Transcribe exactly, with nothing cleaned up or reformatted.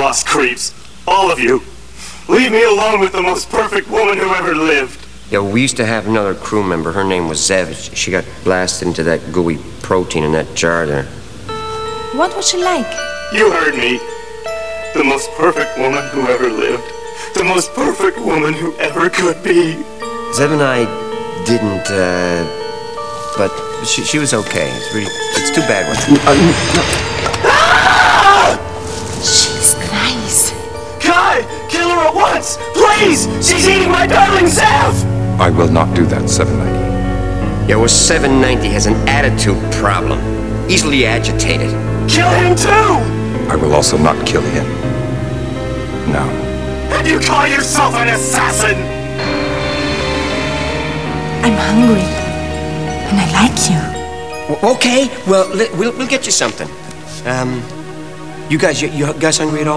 boss creeps. All of you. Leave me alone with the most perfect woman who ever lived. Yeah, we used to have another crew member. Her name was Zev. She got blasted into that gooey protein in that jar there. What was she like? You heard me. The most perfect woman who ever lived. The most perfect woman who ever could be. Zev and I didn't, uh... But she, she was okay. It's really... It's too bad when... Ah! She's nice. Kai! Kill her at once! Please! She's eating my darling Zev! I will not do that, seven ninety. Yeah, well, seven ninety has an attitude problem. Easily agitated. Kill him too! I will also not kill him. Now. And you call yourself an assassin! I'm hungry. And I like you. W okay, well, we'll, we'll get you something. Um, you guys, you, you guys hungry at all?